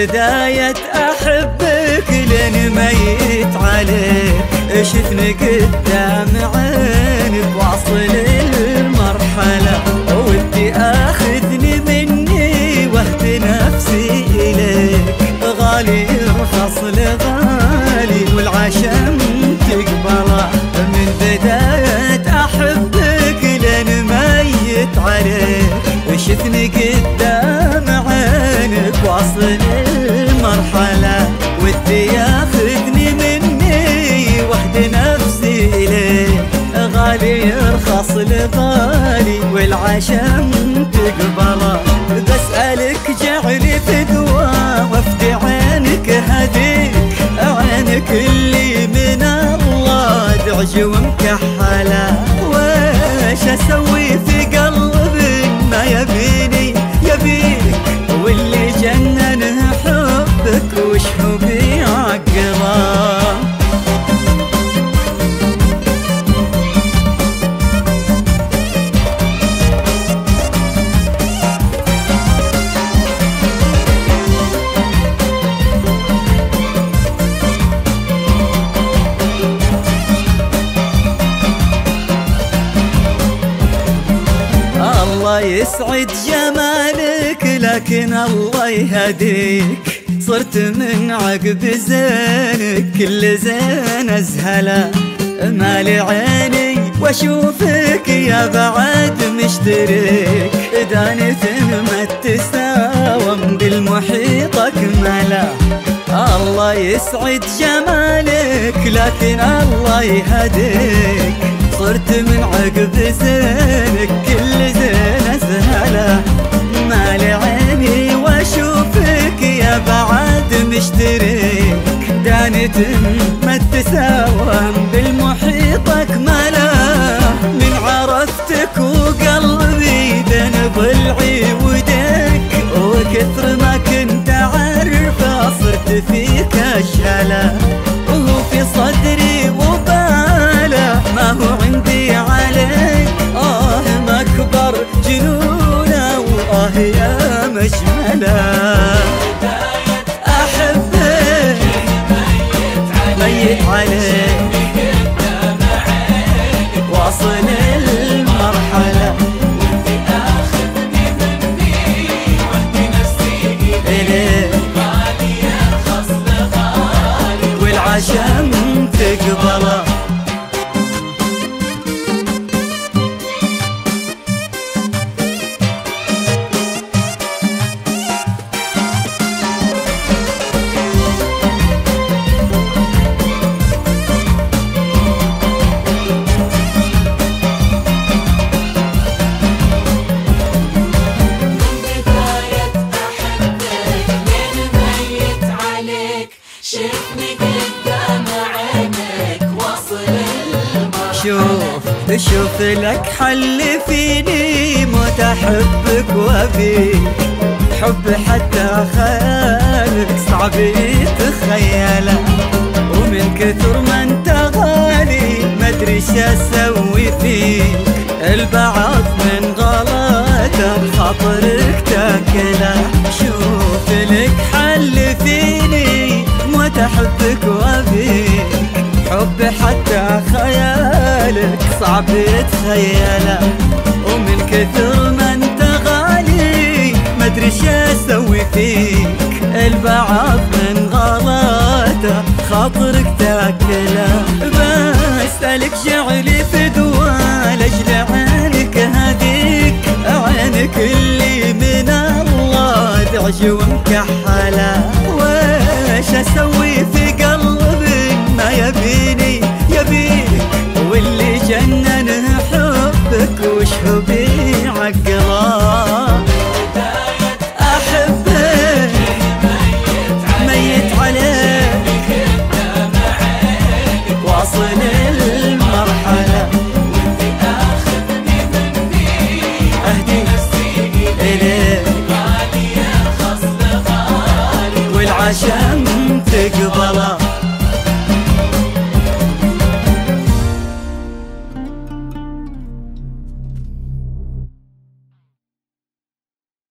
بداية أحبك لين ميت عليك، شفني قدام عينك واصل المرحلة، ودي آخذني مني واهدي نفسي إليك، غالي يرخص لغالي والعشم تقبله. من بداية أحبك لين ميت عليك، شفني قدام عينك واصل المرحلة، ودي ياخذني مني واهدي نفسي إليه، غالي يرخص لغالي والعشم تقبله. بسألك جعلي فدوى وافدي عينك هديك، عينك اللي من الله دعج ومكحلة، ويش اسوي في قلبي ما يبيني يبيك، واللي جننه حبك وش هو بيعقله. الله يسعد جمالك لكن الله يهديك، صرت من عقب زينك كل زين أزهله، مالي عيني واشوفك يا بعد مشترك، دانت ما تساوم بالمحيط أكمله. الله يسعد جمالك لكن الله يهديك، صرت من عقب زينك كل زين أسهله، مالي عيني واشوفك يا بعد مشترك، دانت ما تساوم بالمحيط أكمله. من عرفتك وقلبي بين ضلعي وديك، وكثر ما كنت أعرفه صرت فيك أشهله، وهو في صدري وباله ما هو عندي عليك، مكبر جنونه وآه يا مجمله. أحبك ميت عليك واصل المرحلة، ودي آخذني مني واهدي نفسي إليك، غالي يرخص لغالي والعشم تقبله. شفني قدام عينك واصل المرحلة، شوف لك حل فيني موت أحبك وأبيك، حب حتى خيالك صعب يتخيله، ومن كثر ما انت غالي مدري شو اسوي فيك، البعض من غلطك خاطرك تاكله. شوف لك حل فيني موت أحبك وأبيك، حب حتى خيالك صعب يتخيله، ومن كثر ما انت غالي مدري شو اسوي فيك، البعض من غلطه خاطرك تاكله. بسألك جعلي فدوى لاجل عينك هديك، عينك اللي من الله دعج ومكحله، ويش اسوي في قلبي ما يبيني يبيك، واللي جننه حبك وش هو بيعقله.